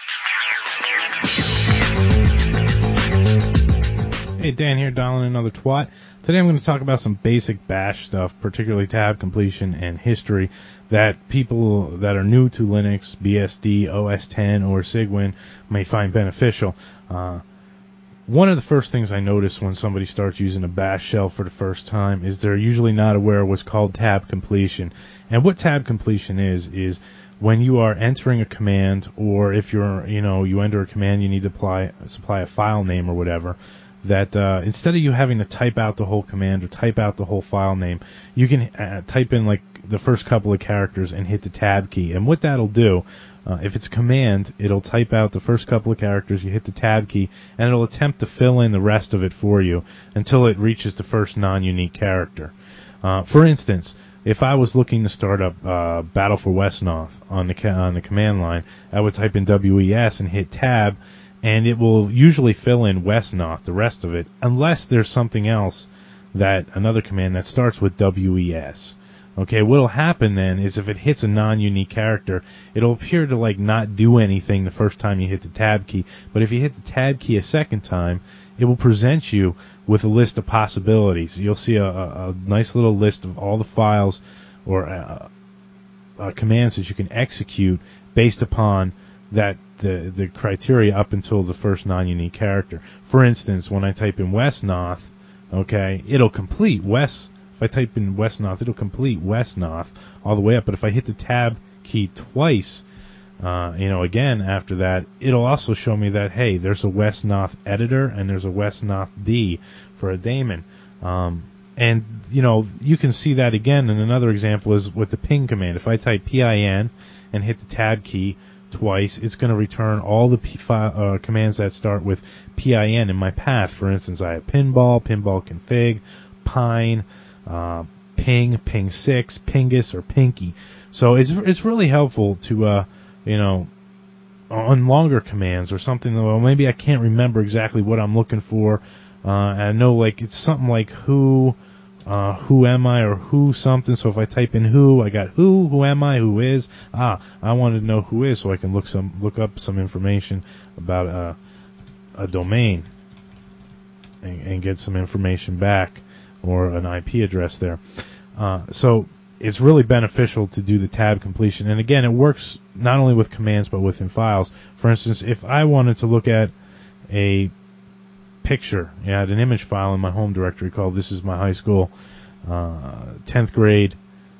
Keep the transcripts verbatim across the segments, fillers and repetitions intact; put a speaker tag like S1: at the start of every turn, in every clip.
S1: Hey, Dan here, dialing another twat. Today I'm going to talk about some basic bash stuff, particularly tab completion and history, that people that are new to Linux, B S D, O S ten, or Cygwin may find beneficial. Uh, one of the first things I notice when somebody starts using a bash shell for the first time is they're usually not aware of what's called tab completion. And what tab completion is, is when you are entering a command, or if you're, you know, you enter a command, you need to apply, supply a file name or whatever, that uh, instead of you having to type out the whole command or type out the whole file name, you can uh, type in like the first couple of characters and hit the tab key. And what that'll do, uh, if it's a command, it'll type out the first couple of characters, you hit the tab key, and it'll attempt to fill in the rest of it for you until it reaches the first non-unique character. Uh, for instance, if I was looking to start up uh, Battle for Westnoth on the ca- on the command line, I would type in W E S and hit tab, and it will usually fill in Westnoth, the rest of it, unless there's something else, that another command that starts with W E S. Okay, what'll happen then is if it hits a non-unique character, it'll appear to like not do anything the first time you hit the tab key, but if you hit the tab key a second time, it will present you with a list of possibilities. You'll see a, a, a nice little list of all the files or uh, uh, commands that you can execute based upon that the the criteria up until the first non-unique character. For instance, when I type in Westnoth, okay, it'll complete West. If I type in Westnoth, it'll complete Westnoth all the way up. But if I hit the tab key twice, uh, you know, again after that, it'll also show me that hey, there's a Westnoth editor and there's a Westnoth D for a daemon. Um, and you know, you can see that again. And another example is with the ping command. If I type P I N and hit the tab key twice, it's going to return all the P file, uh, commands that start with P I N in my path. For instance, I have pinball, pinball config, pine, uh, ping, ping six, pingus, or pinky. So it's it's really helpful to uh, you know, on longer commands or something. Well, maybe I can't remember exactly what I'm looking for. Uh, I know like it's something like who. Uh, who am I or who something. So if I type in who, I got who, who am I, who is. Ah, I wanted to know who is, so I can look some look up some information about uh, a domain and, and get some information back or an I P address there. Uh, so it's really beneficial to do the tab completion. And again, it works not only with commands but within files. For instance, if I wanted to look at a picture, yeah, I had an image file in my home directory called This Is My High School uh, tenth grade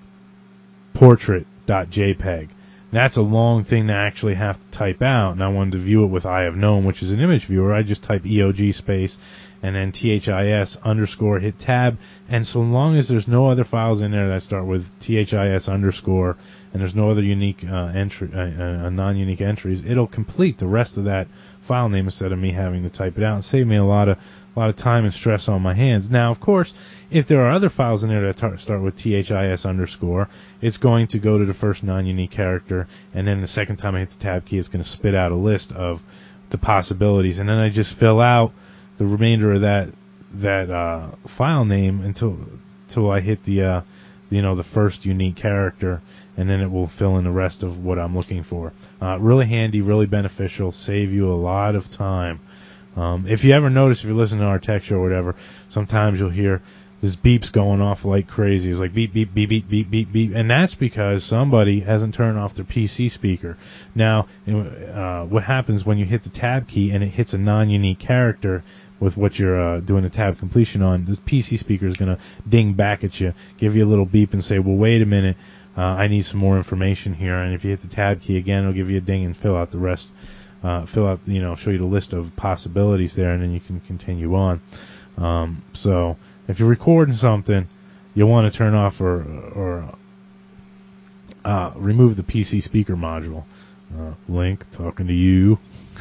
S1: portrait.jpg. That's a long thing to actually have to type out, and I wanted to view it with I Have Known, which is an image viewer. I just type E O G space and then T H I S underscore, hit tab, and so long as there's no other files in there that start with T H I S underscore and there's no other unique uh, entry, uh, uh, non-unique entries, it'll complete the rest of that file name instead of me having to type it out, and save me a lot of a lot of time and stress on my hands. Now, of course, if there are other files in there that tar- start with T H I S underscore, it's going to go to the first non-unique character, and then the second time I hit the tab key, it's going to spit out a list of the possibilities, and then I just fill out the remainder of that that uh, file name until until I hit the uh, you know the first unique character, and then it will fill in the rest of what I'm looking for. Uh, really handy, really beneficial, save you a lot of time. Um, if you ever notice, if you're listening to our tech show or whatever, sometimes you'll hear this beeps going off like crazy. It's like beep, beep, beep, beep, beep, beep, beep. And that's because somebody hasn't turned off their P C speaker. Now, uh, what happens when you hit the tab key and it hits a non-unique character with what you're uh, doing the tab completion on, this P C speaker is going to ding back at you, give you a little beep and say, well, wait a minute, uh, I need some more information here. And if you hit the tab key again, it'll give you a ding and fill out the rest. Uh, fill out, you know, show you the list of possibilities there, and then you can continue on. Um, so if you're recording something, you'll want to turn off or or uh, remove the P C speaker module. Uh, Link, talking to you,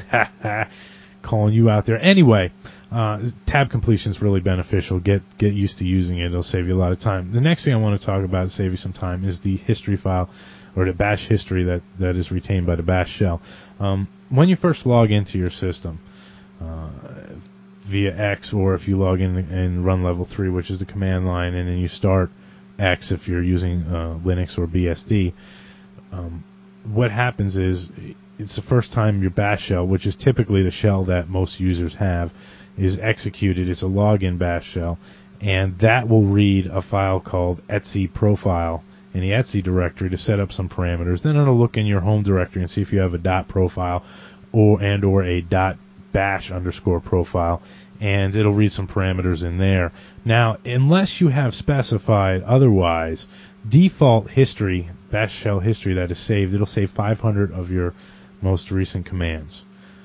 S1: calling you out there. Anyway, uh, tab completion is really beneficial. Get get used to using it. It'll save you a lot of time. The next thing I want to talk about to save you some time is the history file, or the bash history that, that is retained by the bash shell. Um, when you first log into your system uh, via X, or if you log in and run level three, which is the command line, and then you start X if you're using uh, Linux or B S D, um, what happens is it's the first time your bash shell, which is typically the shell that most users have, is executed. It's a login bash shell, and that will read a file called etc profile in the etc directory to set up some parameters. Then it'll look in your home directory and see if you have a dot profile or and or a dot bash underscore profile, and it'll read some parameters in there. Now, unless you have specified otherwise, default history, bash shell history that is saved, it'll save five hundred of your most recent commands.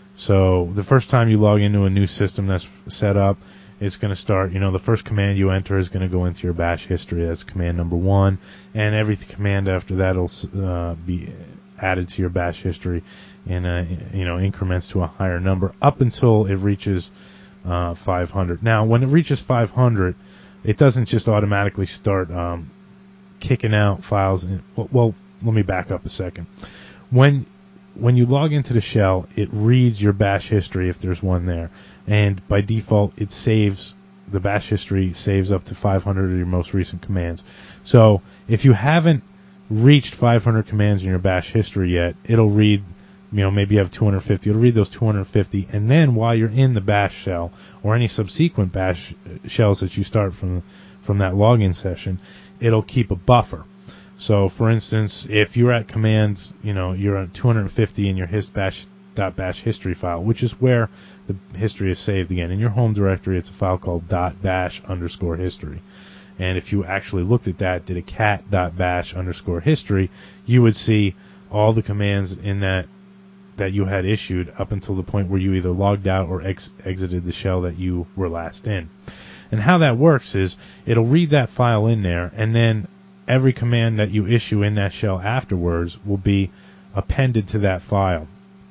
S1: So the first time you log into a new system that's set up, it's going to start, you know, the first command you enter is going to go into your bash history. That's command number one, and every command after that will uh, be added to your bash history in, uh, you know, increments to a higher number up until it reaches uh, five hundred. Now, when it reaches five hundred, it doesn't just automatically start um, kicking out files. In, well, well, let me back up a second. When When you log into the shell, it reads your bash history if there's one there, and by default it saves, the bash history saves up to five hundred of your most recent commands. So if you haven't reached five hundred commands in your bash history yet, it'll read, you know, maybe you have two hundred fifty, it'll read those two hundred fifty, and then while you're in the bash shell, or any subsequent bash shells that you start from from that login session, it'll keep a buffer. So, for instance, if you're at commands, you know, you're at two hundred fifty in your his bash dot bash history file, which is where the history is saved again. In your home directory, it's a file called dot bash underscore history. And if you actually looked at that, did a cat dot bash underscore history, you would see all the commands in that that you had issued up until the point where you either logged out or ex exited the shell that you were last in. And how that works is it'll read that file in there, and then every command that you issue in that shell afterwards will be appended to that file.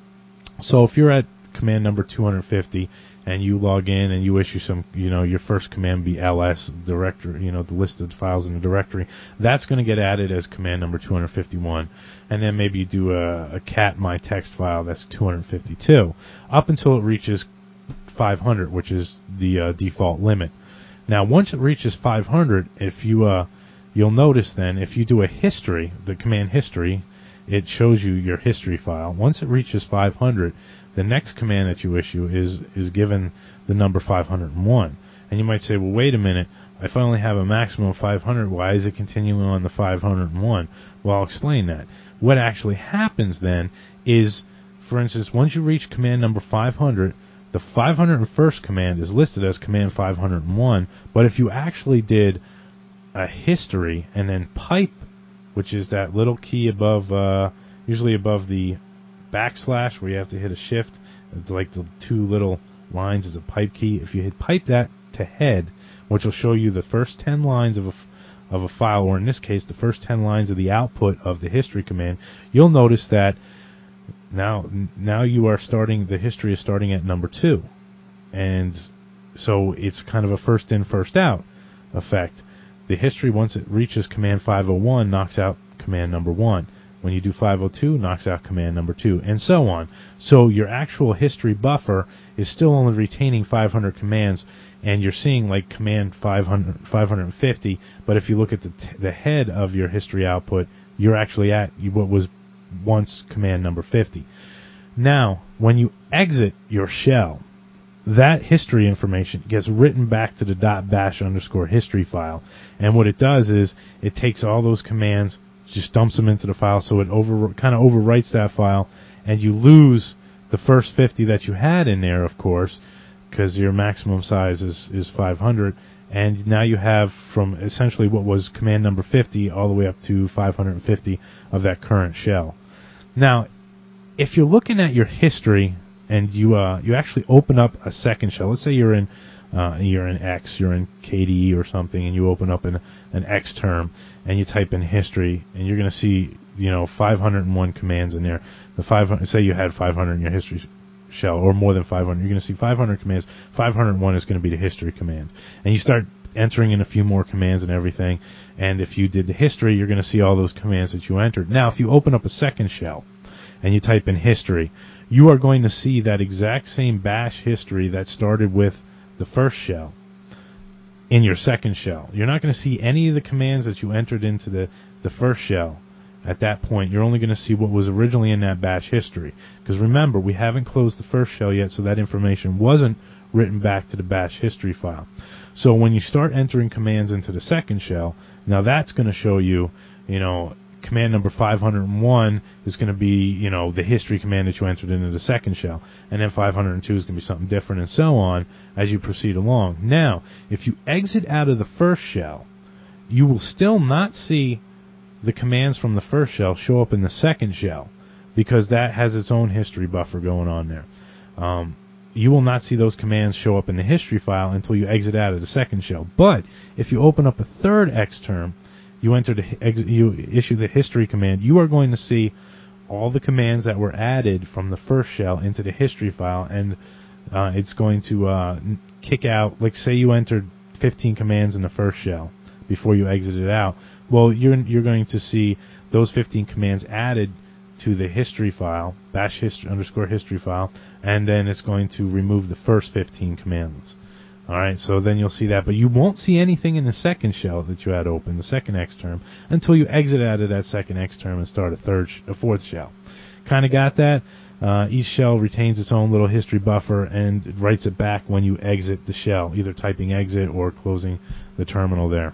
S1: So if you're at command number two hundred fifty and you log in and you issue some, you know, your first command be ls directory, you know, the listed files in the directory, that's going to get added as command number two hundred fifty-one. And then maybe you do a, a cat my text file, that's two hundred fifty-two, up until it reaches five hundred, which is the uh, default limit. Now, once it reaches five hundred, if you uh, you'll notice then, if you do a history, the command history, it shows you your history file. Once it reaches five hundred, the next command that you issue is is given the number five hundred one. And you might say, well, wait a minute, if I only have a maximum of five hundred, why is it continuing on the five hundred one? Well, I'll explain that. What actually happens then is, for instance, once you reach command number five hundred, the five hundred first command is listed as command five hundred one, but if you actually did a history and then pipe, which is that little key above, uh, usually above the backslash where you have to hit a shift, like the two little lines is a pipe key. If you hit pipe that to head, which will show you the first ten lines of a, of a file, or in this case the first ten lines of the output of the history command, you'll notice that now now you are starting, the history is starting at number two, and so it's kind of a first in first out effect. The history, once it reaches command five oh one, knocks out command number one. When you do five oh two, knocks out command number two, and so on. So your actual history buffer is still only retaining five hundred commands, and you're seeing like command five hundred, five hundred fifty, but if you look at the, t the head of your history output, you're actually at what was once command number fifty. Now, when you exit your shell, that history information gets written back to the .bash underscore history file, and what it does is it takes all those commands, just dumps them into the file, so it over kind of overwrites that file, and you lose the first fifty that you had in there, of course, because your maximum size is is five hundred, and now you have from essentially what was command number fifty all the way up to five hundred fifty of that current shell. Now, if you're looking at your history and you uh, you actually open up a second shell, let's say you're in uh, you're in X, you're in K D E or something, and you open up an an X term and you type in history, and you're going to see, you know, five hundred one commands in there. The five hundred, say you had five hundred in your history shell, or more than five hundred, you're going to see five hundred commands. five hundred one is going to be the history command, and you start entering in a few more commands and everything. And if you did the history, you're going to see all those commands that you entered. Now, if you open up a second shell and you type in history, you are going to see that exact same bash history that started with the first shell in your second shell. You're not going to see any of the commands that you entered into the, the first shell At that point, you're only going to see what was originally in that bash history. Because remember, we haven't closed the first shell yet, so that information wasn't written back to the bash history file. So when you start entering commands into the second shell, now that's going to show you, you know, command number five hundred one is going to be, you know, the history command that you entered into the second shell. And then five hundred two is going to be something different, and so on as you proceed along. Now, if you exit out of the first shell, you will still not see the commands from the first shell show up in the second shell, because that has its own history buffer going on there. Um, you will not see those commands show up in the history file until you exit out of the second shell. But if you open up a third Xterm, you enter the ex you issue the history command, you are going to see all the commands that were added from the first shell into the history file, and uh, it's going to uh, kick out, like say you entered fifteen commands in the first shell before you exited out. Well, you're you're going to see those fifteen commands added to the history file, bash history underscore history file, and then it's going to remove the first fifteen commands. All right, so then you'll see that, but you won't see anything in the second shell that you had open, the second Xterm, until you exit out of that second Xterm and start a third, sh a fourth shell. Kind of got that? Uh, each shell retains its own little history buffer and it writes it back when you exit the shell, either typing exit or closing the terminal there.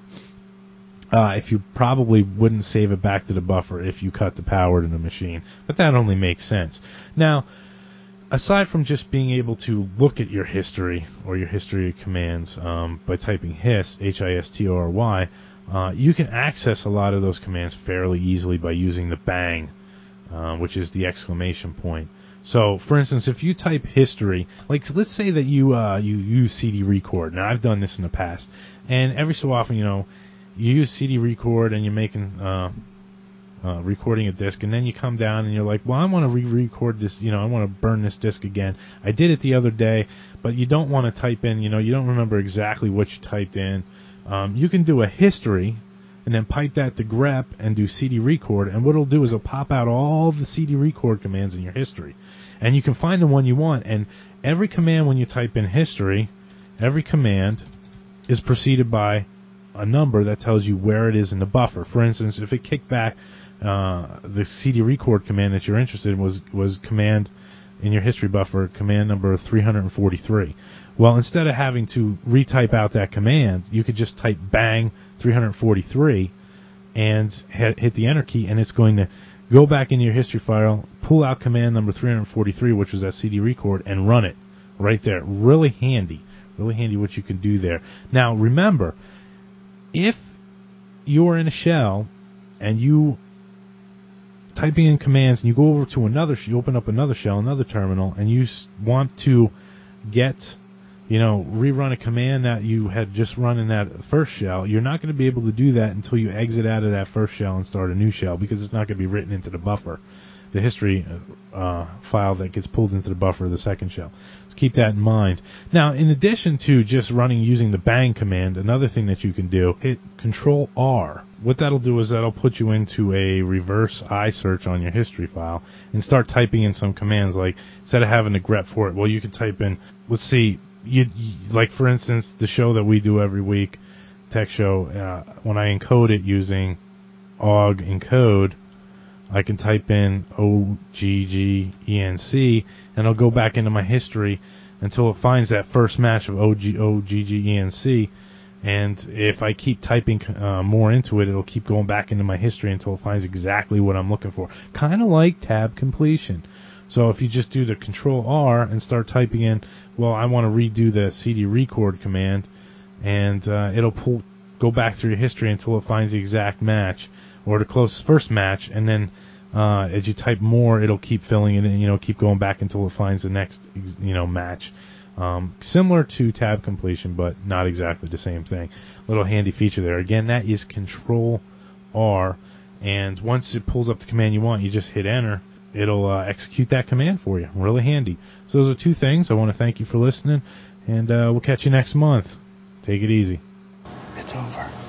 S1: Uh, if you probably wouldn't save it back to the buffer if you cut the power to the machine, but that only makes sense. Now, aside from just being able to look at your history or your history of commands um, by typing hist, H I S T O R Y, uh, you can access a lot of those commands fairly easily by using the bang, uh, which is the exclamation point. So, for instance, if you type history, like let's say that you uh, you use C D record. Now, I've done this in the past, and every so often, you know, you use C D record and you're making uh, uh, recording a disc, and then you come down and you're like, well, I want to re-record this, you know, I want to burn this disc again. I did it the other day, but you don't want to type in, you know, you don't remember exactly what you typed in. Um, you can do a history and then pipe that to grep and do C D record, and what it'll do is it'll pop out all the C D record commands in your history. And you can find the one you want, and every command when you type in history, every command is preceded by a number that tells you where it is in the buffer. For instance, if it kicked back uh, the C D record command that you're interested in was was command in your history buffer, command number three hundred forty-three. Well, instead of having to retype out that command, you could just type bang three hundred forty-three and hit, hit the enter key, and it's going to go back into your history file, pull out command number three hundred forty-three, which was that C D record, and run it right there. Really handy. Really handy what you can do there. Now, remember, if you're in a shell and you typing in commands and you go over to another, sh you open up another shell, another terminal, and you s want to get, you know, rerun a command that you had just run in that first shell, you're not going to be able to do that until you exit out of that first shell and start a new shell, because it's not going to be written into the buffer, the history uh, file that gets pulled into the buffer of the second shell. So keep that in mind. Now, in addition to just running using the bang command, another thing that you can do, hit Control R. What that'll do is that'll put you into a reverse I search on your history file and start typing in some commands. Like, instead of having to grep for it, well, you could type in, let's see, you, you like for instance the show that we do every week, Tech Show, uh, when I encode it using O G encode, I can type in O G G E N C, and it'll go back into my history until it finds that first match of O G G E N C. And if I keep typing uh, more into it, it'll keep going back into my history until it finds exactly what I'm looking for. Kind of like tab completion. So if you just do the Control R and start typing in, well, I want to redo the C D record command, and uh, it'll pull, go back through your history until it finds the exact match, or the closest first match, and then uh, as you type more, it'll keep filling it in, you know, keep going back until it finds the next, you know, match. Um, similar to tab completion, but not exactly the same thing. Little handy feature there. Again, that is Control R, and once it pulls up the command you want, you just hit enter. It'll uh, execute that command for you. Really handy. So those are two things. I want to thank you for listening, and uh, we'll catch you next month. Take it easy.
S2: It's over.